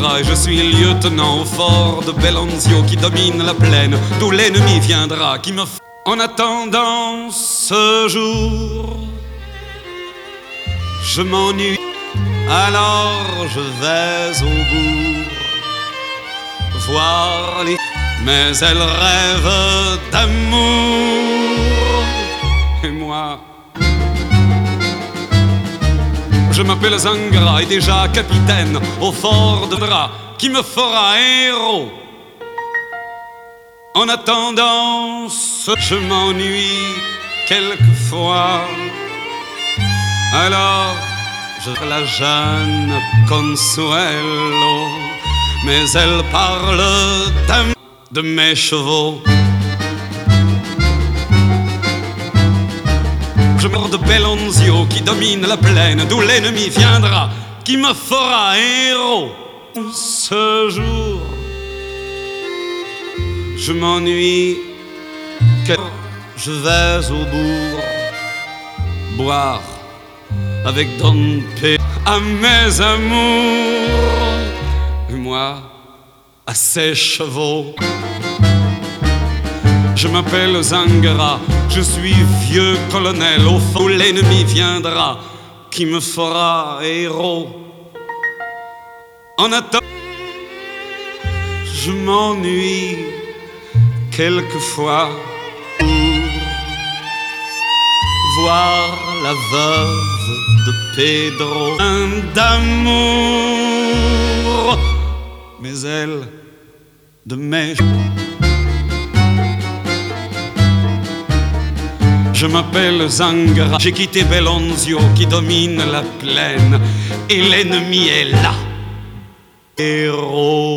Zangara et je suis lieutenant au fort de Bellanzio qui domine la plaine d'où l'ennemi viendra, qui me... En attendant ce jour, je m'ennuie, alors je vais au bourg voir les... Mais elle rêve d'amour et moi... Je m'appelle Zangara et déjà capitaine au fort de Dra qui me fera héros. En attendant, je m'ennuie quelquefois. Alors, je la jeune Consuelo, mais elle parle de mes chevaux. Je meurs de Bellanzio qui domine la plaine d'où l'ennemi viendra, qui me fera héros. Ce jour, je m'ennuie, je vais au bourg boire avec Don P à mes amours et moi à ses chevaux. Je m'appelle Zangara, je suis vieux colonel au fond où l'ennemi viendra, qui me fera héros. En attendant, je m'ennuie quelquefois pour voir la veuve de Pedro, un d'amour, mais elle de mes... Je m'appelle Zangara, j'ai quitté Bellanzio qui domine la plaine et l'ennemi est là. Héros.